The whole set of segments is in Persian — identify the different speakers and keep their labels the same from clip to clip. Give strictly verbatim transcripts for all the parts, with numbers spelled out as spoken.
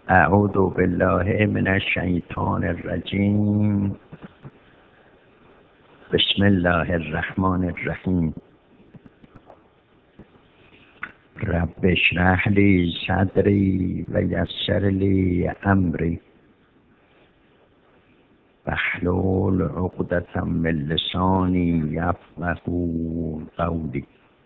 Speaker 1: اعوذ بالله من الشیطان الرجیم. بسم الله الرحمن الرحیم. رب اشرح لی صدری و یسر لی امری واحلل عقدة من لسانی یفقهوا قولی.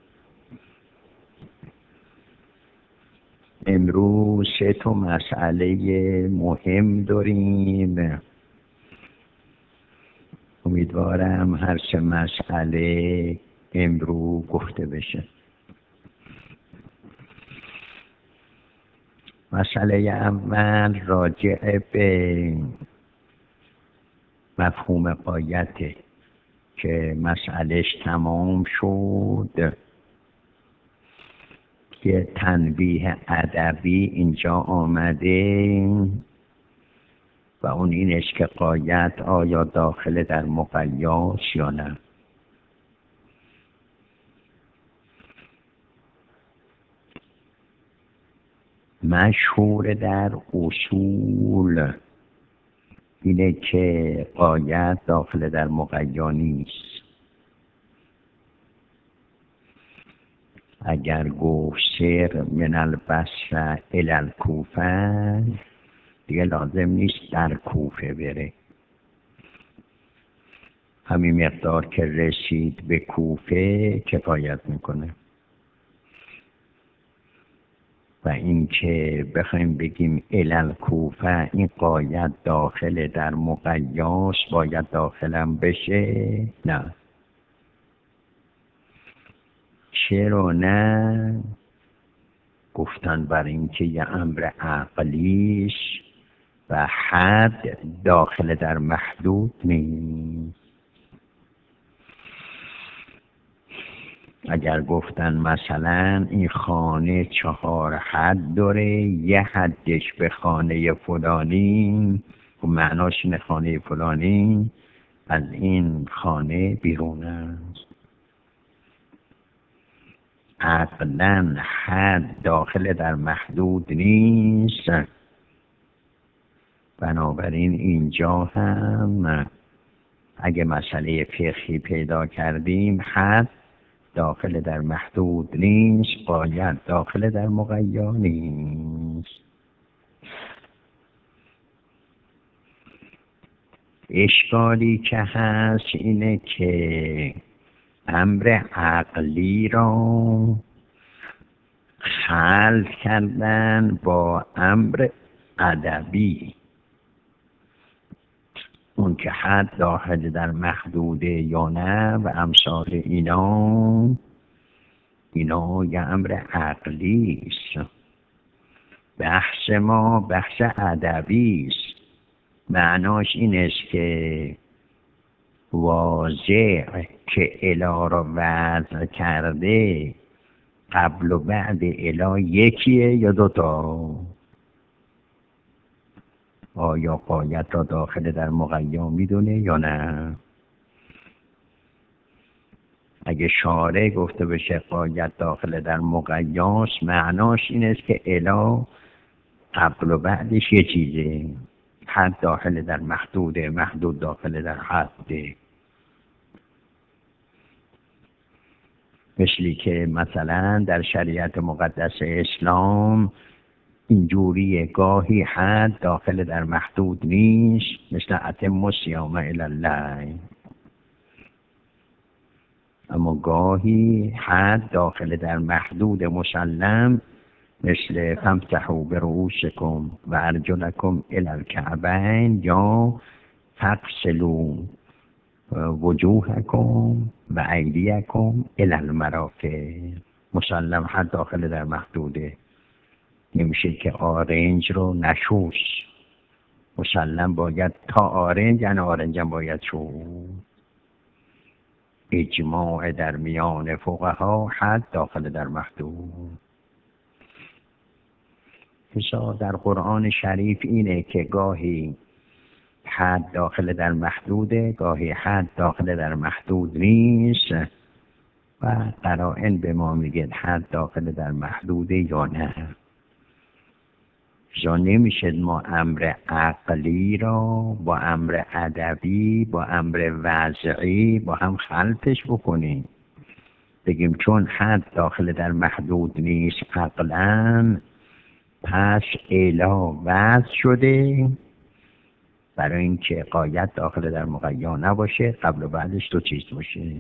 Speaker 1: امروز سه تا مسئله مهم داریم. امیدوارم هر سه مسئله امروز گفته بشه. مسئله اول راجع به مفهوم غایته که مسئلهش تمام شد. که تنبیه ادبی اینجا آمده و اون اینش که غایت آیا داخل در مقیاس یا نه. مشهور در اصول اینه که غایت داخل در مقیا نیست. اگر گفت سر من البصره الی الکوفه دیگه لازم نیست در کوفه بره. همین مقدار که رسید به کوفه کفایت میکنه. و این که بخوایم بگیم الی الکوفه این غایت داخل در مقیاس باید داخلم بشه؟ نه. چرا نه؟ گفتن برای اینکه یه امر عقلیش و حد داخل در محدود نیست. اگر گفتن مثلا این خانه چهار حد داره، یه حدش به خانه فلانی و معناش اینه خانه فلانی از این خانه بیرون است. عقلاً حد داخل در محدود نیست. بنابراین اینجا هم اگه مسئله فقهی پیدا کردیم حد داخل در محدود نیست، غایت داخل در مقیا نیست. اشکالی که هست اینه که امر عقلی را خلط کردن با امر ادبی. اون که حد داخل در محدوده یا نه و امثال اینا اینا یه امر عقلی است. بحث ما بحث ادبی است. معناش این است که واضح که الی را وضع کرده قبل و بعد الی یکیه یا دوتا؟ آیا غایت را داخل در مقیا میدونه یا نه؟ اگه شارع گفته بشه غایت داخل در مقیاس معناش این است که الی قبل و بعدش یه چیزه. حد داخل در محدوده، محدود داخل در حده. مثلی که مثلا در شریعت مقدس اسلام اینجوری گاهی حد داخل در محدود نیست، مثل اتم الصیام الی الليل. اما گاهی حد داخل در محدود مسلم، مثل فامسحوا برؤوسکم و ارجلکم الی الکعبین یا فاغسلوا وجوهکم و ایدیکم الی المرافق. مسلم حد داخل در محدوده. نمیشه که آرنج رو نشوش. مسلم باید تا آرنج، یعنی آرنج هم باید شوش. اجماع در میان فقها حد داخل در محدود. حساب در قرآن شریف اینه که گاهی حد داخل در محدوده، گاهی حد داخل در محدود نیست و قرائن به ما میگه حد داخل در محدوده یا نه. جا نمیشه ما امر عقلی را با امر ادبی با امر وضعی با هم خلطش بکنیم، بگیم چون حد داخل در محدود نیست عقلاً پس الا وضع شده برای اینکه غایت داخل در مقیا نباشه، قبل و بعدش دو چیز باشه.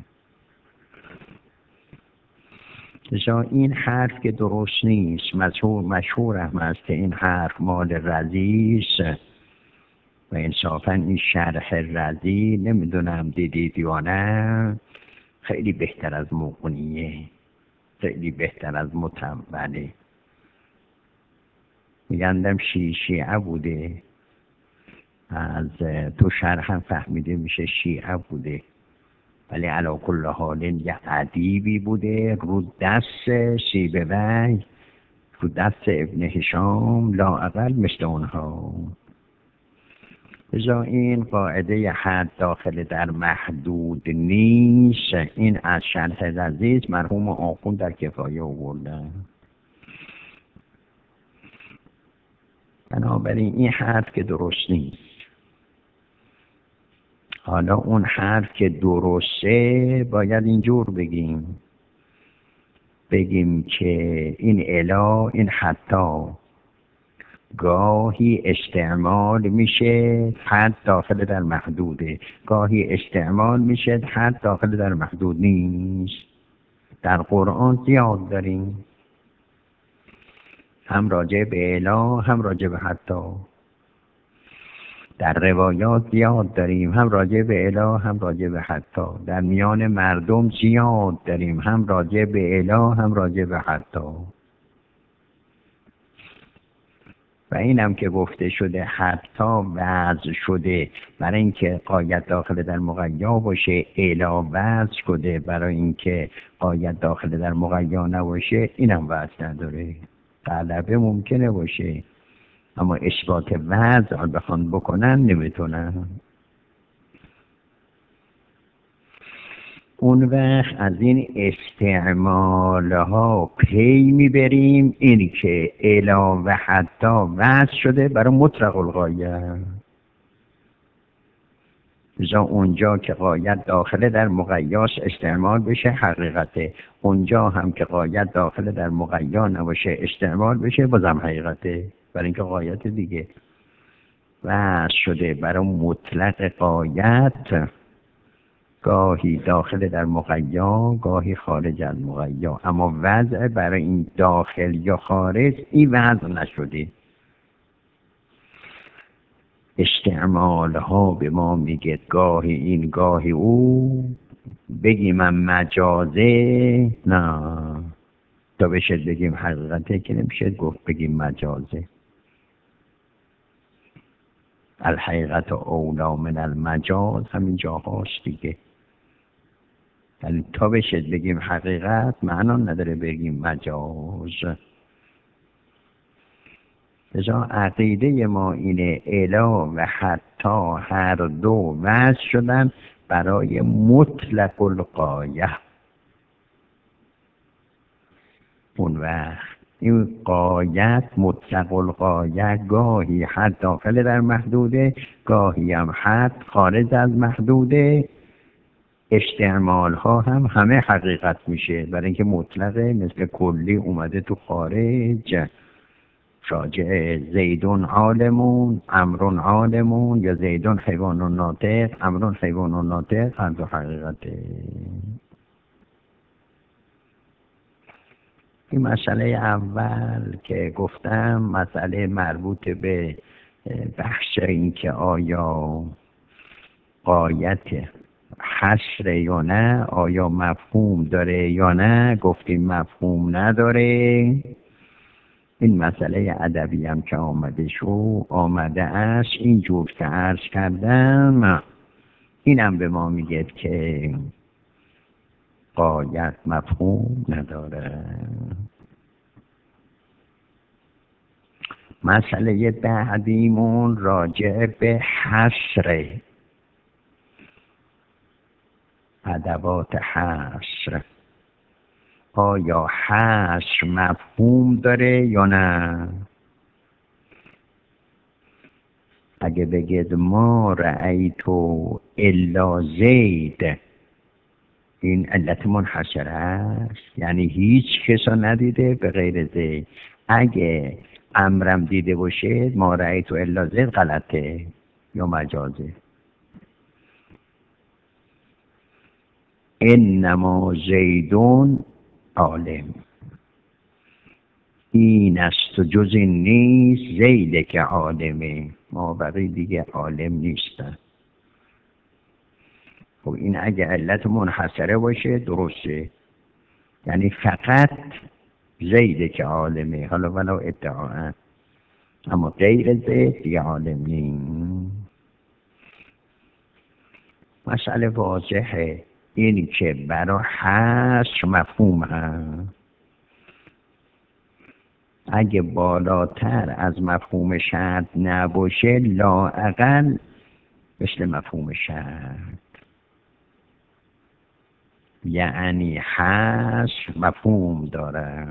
Speaker 1: لذا این حرف که درست نیست، مشهور مشهور هم است که این حرف مال رضی است و انصافا این شرح رضی نمیدونم دیدید یا نه، خیلی بهتر از مغنیه، خیلی بهتر از متوله. میگندم شی شیعه بوده، از تو شرح هم فهمیده میشه شیعه بوده، ولی علا کل حال یه ادیبی بوده رو دست سیبوی، رو دست ابن هشام، لااقل مثل اونها. لذا این قاعده حد داخل در محدود نیست، این از شرح رضی مرحوم آخوند در کفایه آوردن. بنابراین این حرف که درست نیست. حالا اون حرف که درسته باید اینجور بگیم، بگیم که این الا، این حتی گاهی استعمال میشه حد داخل در محدوده، گاهی استعمال میشه حد داخل در محدود نیست. در قرآن زیاد داریم، هم راجع به الا هم راجع به حتی. در روایات زیاد داریم، هم راجع به الا هم راجع به حتی. در میان مردم زیاد داریم، هم راجع به الا هم راجع به حتی. و اینم که گفته شده حتی وضع شده برای اینکه غایت داخل در مقیا باشه، الا وضع شده برای اینکه غایت داخل در مقیا نباشه، اینم وضع نداره. غلبه ممکنه باشه اما اثبات وضع بخوان بکنن نمیتونن. اون وقت از این استعمالها پی میبریم این که الا و حتی وضع شده برای مطلق الغایه. لذا اونجا که غایت داخل در مقیاس استعمال بشه حقیقته، اونجا هم که غایت داخل در مقیا نباشه استعمال بشه بازم حقیقته، برای اینکه غایت دیگه وضع شده برای مطلق غایت، گاهی داخل در مقیا گاهی خارج از مقیا، اما وضع برای این داخل یا خارج این وضع نشده. استعمال ها به ما میگه گاهی این گاهی او، بگیم من مجازه نه، تا بشه بگیم حقیقته که نمیشه گفت بگیم مجازه. الحقیقت اولا من المجاز همین جاهاست دیگه، یعنی تا بشه بگیم حقیقت معنا نداره بگیم مجاز. لذا عقیده ما اینه الا و حتی هر دو وضع شدن برای مطلق الغایه. اون وقت این غایت مطلق الغایه گاهی حد داخل در محدوده گاهی هم حد خارج از محدوده. استعمال ها هم همه حقیقت میشه برای اینکه مطلقه، مثل کلی اومده تو خارج، راجع زیدون عالمون امرون عالمون یا زیدون حیوان ناطق امرون حیوان ناطق، هر دو حقیقته. این مسئله اول که گفتم مسئله مربوط به بحث این که آیا غایت حصر یا نه، آیا مفهوم داره یا نه، گفتیم مفهوم نداره. این مسئله ادبی هم که آمده شو آمده است اینجور که عرض کردم، اینم به ما میگه که غایت مفهوم نداره. مسئله بعدیمون راجع به حصر، ادوات حصر. آیا حصر مفهوم داره یا نه؟ اگه بگید ما رأیتو الا زید، این علت منحصره است، یعنی هیچ کسا ندیده به غیر زید. اگه امرم دیده باشید ما رأیتو الا زید غلطه یا مجازه. انما زیدون عالم، این است و جز این نیست زیده که عالمه، ما بقیه دیگه عالم نیستن. خب این اگه علت منحصره باشه درسته، یعنی فقط زیده که عالمه، حالا ولو ادعاء، اما غیر زید دیگه عالم نیست. مسئله واضحه، این که برای حصر مفهوم هست، اگه بالاتر از مفهوم شرط نباشه لااقل مثل مفهوم شرط، یعنی حصر مفهوم داره.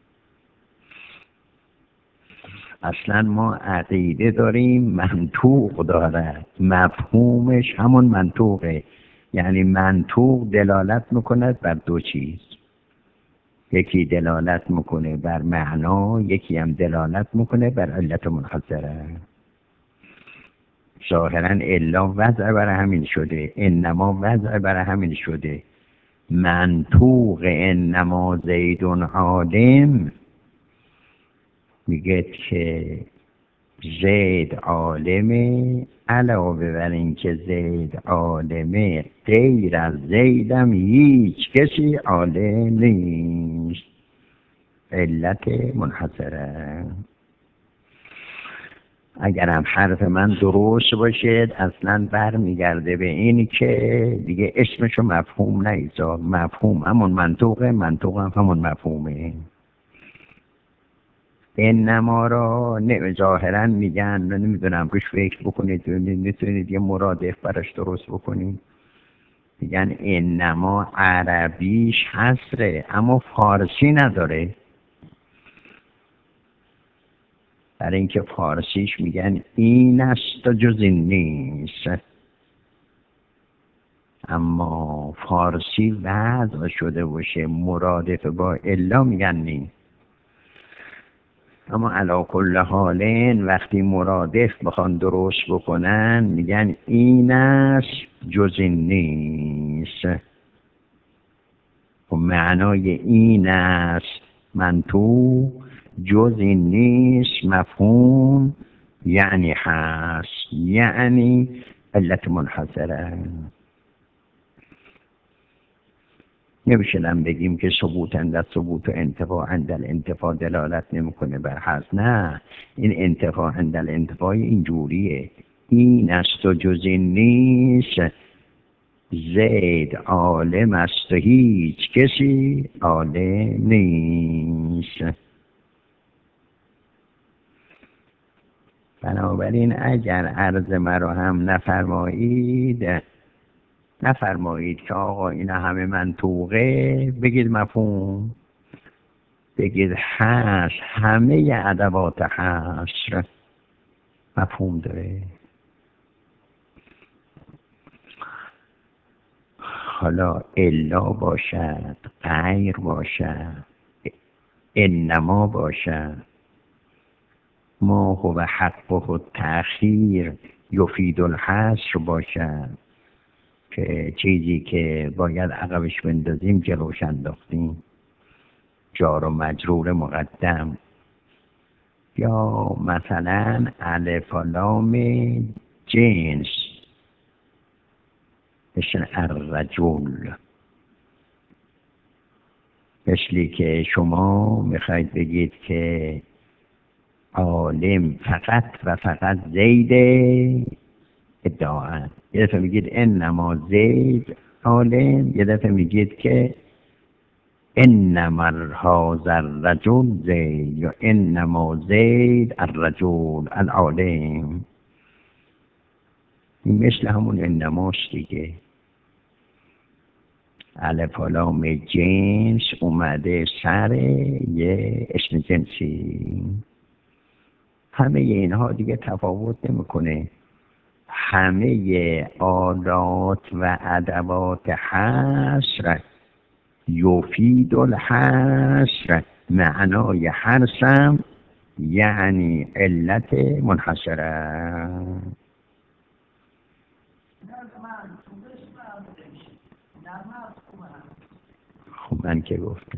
Speaker 1: اصلا ما عقیده داریم منطوق داره، مفهومش همون منطوقه، یعنی منطوق دلالت میکنه بر دو چیز، یکی دلالت میکنه بر معنا، یکی هم دلالت میکنه بر علت منحصره. ظاهرا الا وضع برای همین شده، انما وضع برای همین شده. منطوق انما زیدون عالم میگه که زید عالمه، علاوه بر این که زید عالمه غیر از زیدم هیچ کسی عالم نیست، علت منحصره. اگرم حرف من درست باشد اصلا برمیگرده به این که دیگه اسمشو مفهوم نیست، مفهوم همون منطوقه، منطوق هم همون مفهومه. انما را ظاهرا میگن، نمیدونم کش فکر بکنید میتونید یه مرادف براش درست بکنید، میگن انما عربیش حصره اما فارسی نداره، برای اینکه فارسیش میگن این است و جز این نیست، اما فارسی وضع شده باشه مرادف با الا میگن نیست. اما علا کل حالین وقتی مرادف بخوان درست بکنن میگن این است جز این نیست. و معنای این است منطوق، جز این نیست مفهوم، یعنی هست، یعنی علت منحصره. نمیشه هم بگیم که ثبوت اندر ثبوت و انتفاع اندر انتفاع دلالت نمیکنه بر هست، نه، این انتفاع اندر انتفاع اینجوریه، این است و جز این نیست زید عالم است و هیچ کسی عالم نیست. بنابراین اگر عرض مرا هم نفرمایید نفرمایید که آقا اینا همه منطوقه، بگید مفهوم، بگید حصر، همه ادوات حصر مفهوم داره. حالا الا باشد، غیر باشد، انما باشد، ما هو حقه التأخیر یفید الحصر باشد، که چیزی که باید عقبش بندازیم جلوش انداختیم، جار و مجرور مقدم، یا مثلا الف و لام جنس مثل الرجل، مثلی که شما میخواید بگید که عالم فقط و فقط زید ادعا، یه دفعه میگید انما زید عالم، یه دفعه میگید که انما هذا الرجل زید، یا انما زید الرجل العالم. این مثل همون انماست دیگه، الف و لام جنس اومده سر یه اسم جنسی، همه اینها دیگه تفاوت نمیکنه. همه آلات و ادوات حصر یفید الحصر، معنای حرسم یعنی علت منحصره. خب من که گفتم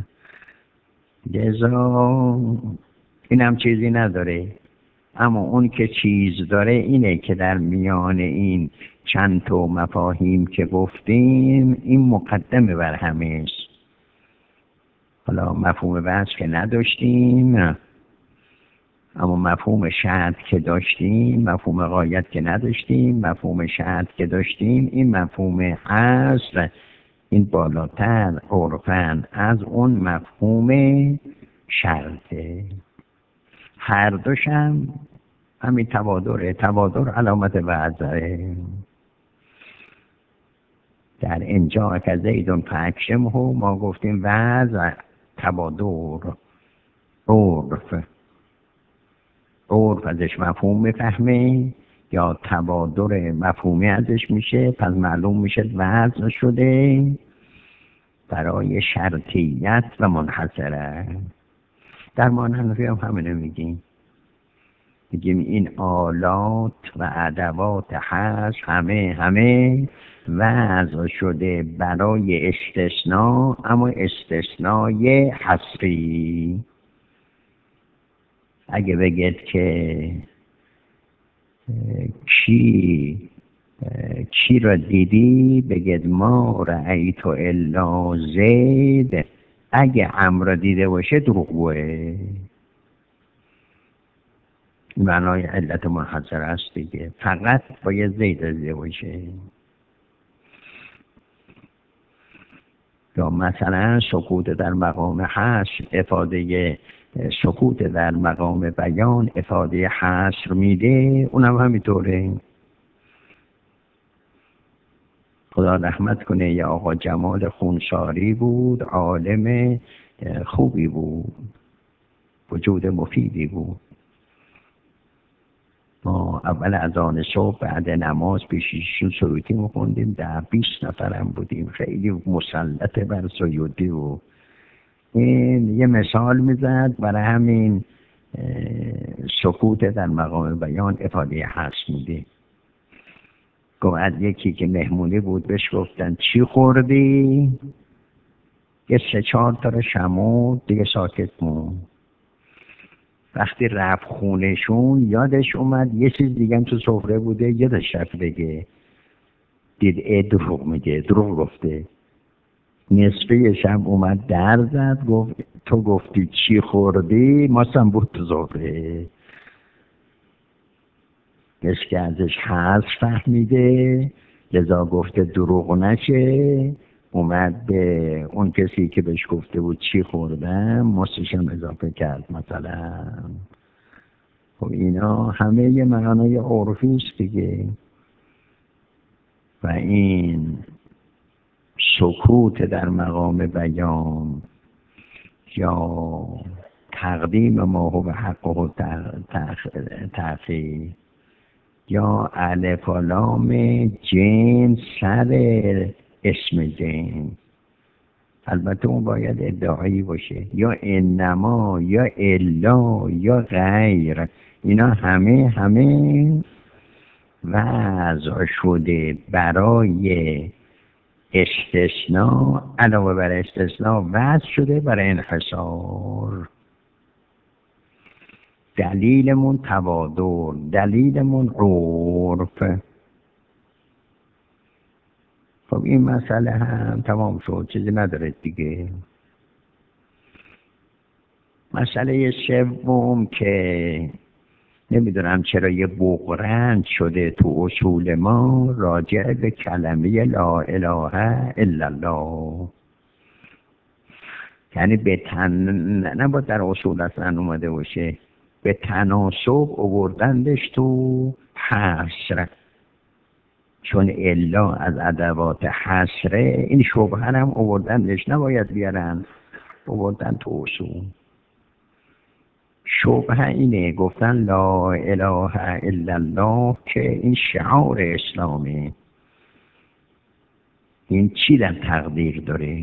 Speaker 1: لذا اینم چیزی نداره، اما اون که چیز داره اینه که در میان این چند تا مفاهیم که گفتیم این مقدمه بر همه است. حالا مفهوم بحث که نداشتیم، اما مفهوم شرط که داشتیم، مفهوم غایت که نداشتیم، مفهوم شرط که داشتیم، این مفهوم حصر این بالاتر عرفاً از اون مفهوم شرطه. هر دوشم همین تبادره، تبادر علامت وضعه. در اینجا که زیدون فاکرمه ما گفتیم وضع تبادر، عرف عرف ازش مفهوم میفهمه یا تبادر مفهومی ازش میشه، پس معلوم میشه وضع شده برای شرطیت و منحصره. در مانحنفی هم همینه میگیم، میگیم این آلات و ادوات هست همه همه وضع شده برای استثناء، اما استثنای حصری. اگه بگید که کی کی را دیدی، بگید ما رأیت الا زید، اگه عمرو را دیده باشه دروغگوه. معنای علت منحصر است دیگه، فقط باید زید دیده باشه. یا مثلا سکوت در مقام حصر افاده سکوت در مقام بیان افاده حصر میده، اونم همینطوره. خدا رحمت کنه یه آقا جمال خونساری بود، عالم خوبی بود، وجود مفیدی بود. ما اول اذان صبح بعد نماز پیشیشون سروتی میخوندیم، در بیست نفرم بودیم، خیلی مسلط بر سیودی و این یه مثال میزد برای همین سکوت در مقام بیان افاده هست میده. گفت یکی که مهمونی بود بهش گفتن چی خوردی؟ یه سه چهار تا رو شمرد دیگه ساکت موند. وقتی رفت خونشون یادش اومد یه چیز دیگه هم تو سفره بوده، یادش رفت بگه، دید ای دروغ میگه، دروغ گفته. نصفه شب اومد در زد، گفت تو گفتی چی خوردی؟ ماستم بود تو سفره. بس که ازش حذف فهمیده، لذا گفته دروغ نشه، اومد به اون کسی که بهش گفته بود چی خوردم مستش هم اضافه کرد مثلا. خب اینا همه یه معنای عرفی است دیگه. و این سکوت در مقام بیان یا تقدیم ما هو حق و تأخیر یا الف و لام جنس سر اسم جنس، البته اون باید ادعایی باشه، یا انما یا الا یا غیر، اینا همه همه وضع شده برای استثناء، علاوه بر استثناء وضع شده برای انحصار. دلیلمون تبادر، دلیلمون عرف. خب این مسئله هم تمام شد، چیزی نداره دیگه. مسئله سوم که نمیدونم چرا یه بغرند شده تو اصول ما، راجع به کلمه لا اله الا الله. یعنی به تن نباید در اصول اصلا اومده باشه، به تناسب آوردندش تو حصر، چون الا از ادوات حصره، این شبهه هم آوردندش، نباید بیارن، آوردن تو اصول. شبهه اینه گفتن لا اله الا الله که این شعار اسلامی، این چی در تقدیر داره؟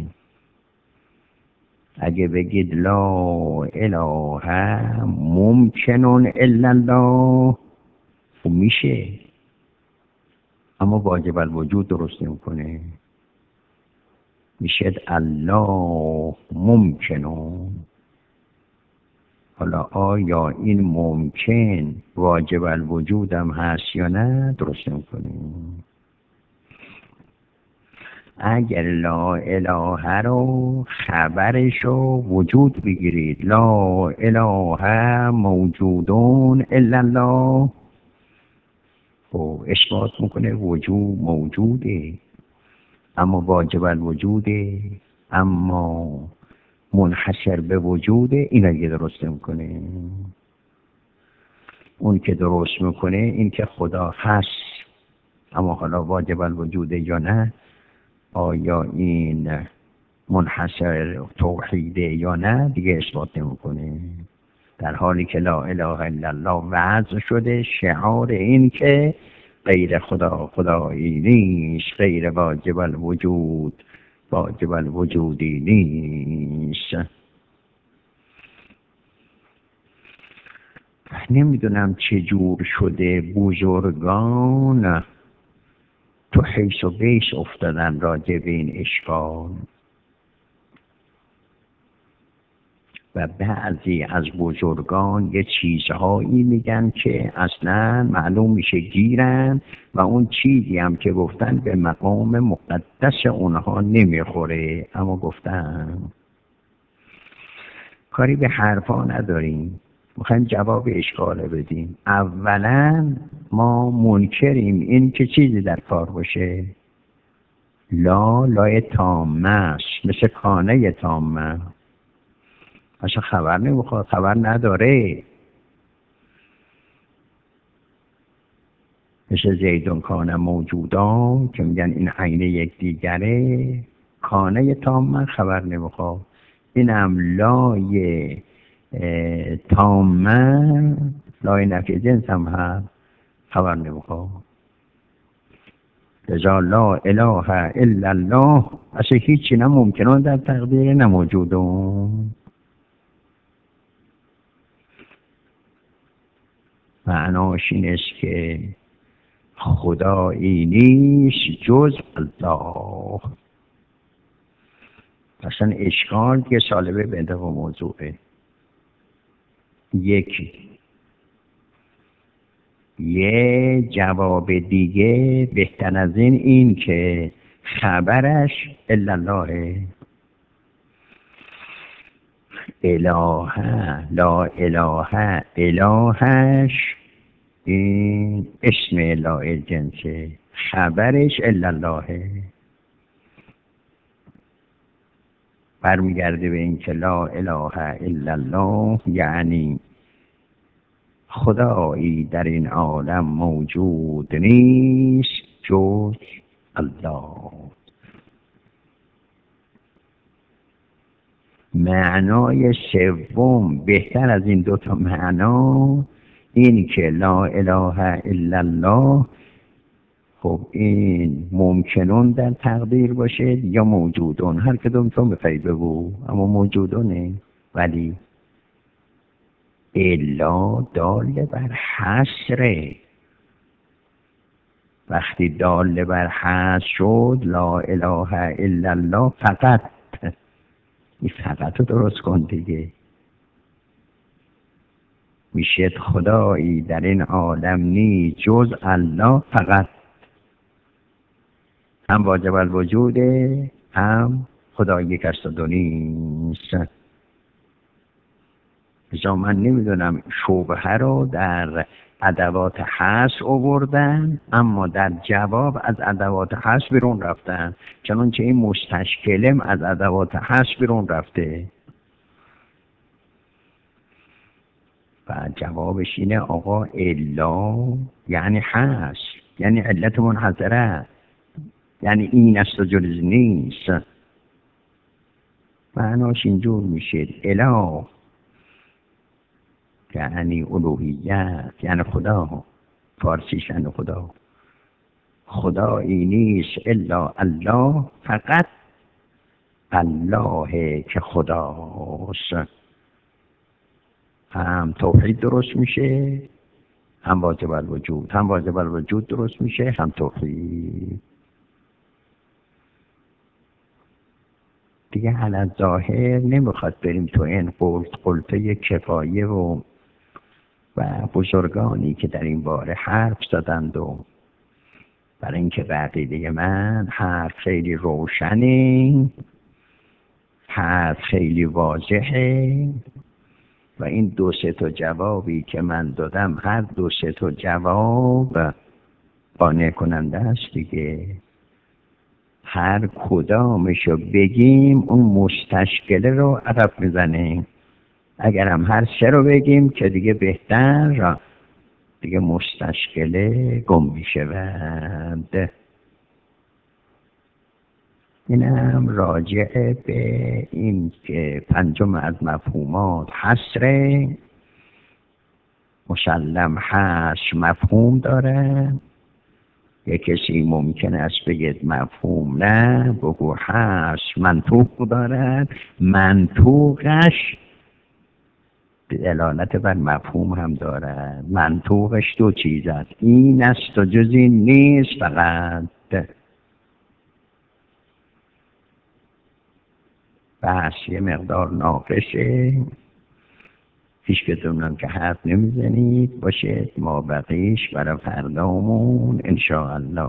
Speaker 1: اگه بگید لا اله ممکنون الا الله خب میشه، اما واجب الوجود درست نمیکنه. میشه الله ممکنون. حالا آیا این ممکن واجب الوجود هم هست یا نه درست نمیکنه. اگر لا اله رو خبرش رو وجود بگیرید، لا اله موجودون الا الله، خب اثبات میکنه وجود موجوده اما واجب الوجوده، اما منحصر به وجوده. این اگه درست میکنه. اون که درست میکنه این که خدا هست، اما حالا واجب الوجوده یا نه، آیا این منحصر توحیده یا نه، دیگه اثبات نمیکنه. در حالی که لا اله الا الله وضع شده، شعار این که غیر خدا خدایی نیست، غیر واجب الوجود واجب الوجودی نیست. نمیدونم چجور شده بزرگان تو حیث و بیس افتادن راجع به این اشکال و بعضی از بزرگان یه چیزهایی میگن که اصلا معلوم میشه گیرن و اون چیزی هم که گفتن به مقام مقدس اونها نمیخوره، اما گفتن. کاری به حرفا نداریم، میخوایم جواب اشکال بدیم. اولا ما منکریم این که چیزی در کار باشه. لا لای تامه است، مثل کانه تامه، اصلا خبر نمیخواد، خبر نداره. مثل زیدون کانه موجودان که میگن این عین یک دیگره، کانه تامه خبر نمیخواد. اینم لای تامه، لای نفی جنس هم هست، خبر نمیخواد. لذا لا اله الا الله اصلا هیچی نه ممکنه در تقدیر نه موجودون. معناش این است که خدایی نیست جز الله. اصلا اشکال که سالبه به انتفاع موضوعه. یکی یه جواب دیگه بهتر از این این که خبرش الا الله، اله لا اله الهش این اسم اله جنسه، خبرش الا الله. برمیگرده به این که لا اله الا الله یعنی خدایی در این عالم موجود نیست جز الله. معنای سوم بهتر از این دو تا معنا این که لا اله الا الله، خب این ممکنون در تقدیر باشه یا موجودون، هر کدوم تو بخوای بگو، اما موجودونه. ولی الا دال بر حصره، وقتی دال بر حصر شد لا اله الا الله فقط، این فقط رو درست کن دیگه. میشه خدایی در این عالم نیست جز الله فقط، هم واجب الوجوده هم خدا یک است و دو نیست. ازا من نمیدونم شبهه رو در ادوات حصر آوردن اما در جواب از ادوات حصر بیرون رفتن، چنانچه این مستشکلم از ادوات حصر بیرون رفته و جوابش اینه آقا الا یعنی حصر، یعنی علت منحصره، یعنی این است و جز نیست. معناش اینجور میشه اله یعنی الوهیت، یعنی خدا. فارسیش یعنی خدا. خدایی نیست الا الله، فقط الله که خداست. هم توحید درست میشه، هم واجب الوجود. هم واجب الوجود درست میشه، هم توحید. دیگه علی ظاهر نمیخواد بریم تو این قلطه کفایه و و بزرگانی که در این باره حرف زدند، و برای اینکه بقیده من حرف خیلی روشنه، حرف خیلی واضحه، و این دو سه تا جوابی که من دادم هر دو سه تا جواب قانع کننده است دیگه. هر کدامشو بگیم اون مستشکله رو عقب میزنیم. اگر هم هر سه رو بگیم که دیگه بهتر، دیگه مستشکله گم میشود. اینم راجع به این که پنجم از مفهومات حصر مسلم هست، مفهوم داره. یک کسی ممکن است بگید مفهوم نه، بگو هست منطوق دارد. منطوقش دلالت بر مفهوم هم دارد. منطوقش دو چیز است، این است و جز این نیست فقط. بحث یه مقدار ناقصه، هیچ کدومون که حرف نمیزنید باشه، ما بقیش برای فردامون انشاءالله.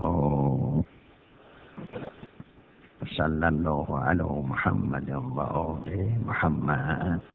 Speaker 1: صلی الله علی محمد و آل محمد.